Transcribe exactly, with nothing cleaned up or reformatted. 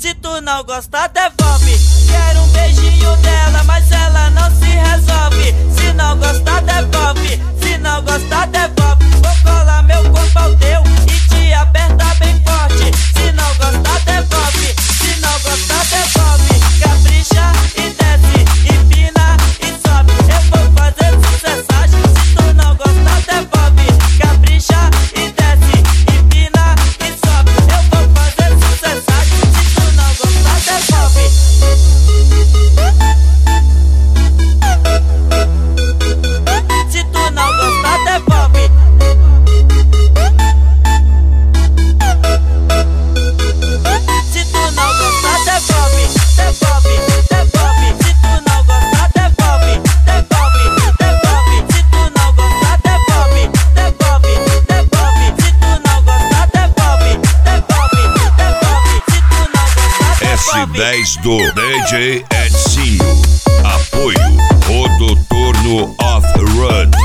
Se tu não gostar, devolve. Quero um beijinho dela, mas ela não se resolve. Se não gostar, devolve. Se não gostar, devolve. Vou colar meu corpo ao teu e te apertar bem forte. Se não gostar, devolve. Se não gostar, devolve. Capricha e desce, empina e sobe. Eu vou fazer sucessagem. Se tu não gostar, devolve. Capricha e desce, empina e sobe. Eu vou fazer sucessagem. Se tu não gostar, devolve. Se tu não gostar, devolve. Se tu não gostar, devolve. Devolve, devolve. Se tu não gostar, devolve. Devolve, devolve. Se tu não gostar, devolve. Devolve, devolve. Se tu não gostar, devolve. Devolve, devolve. Se tu não gostar, devolve. S dez do D J Edinho. Apoio Rodoturno Off-Road.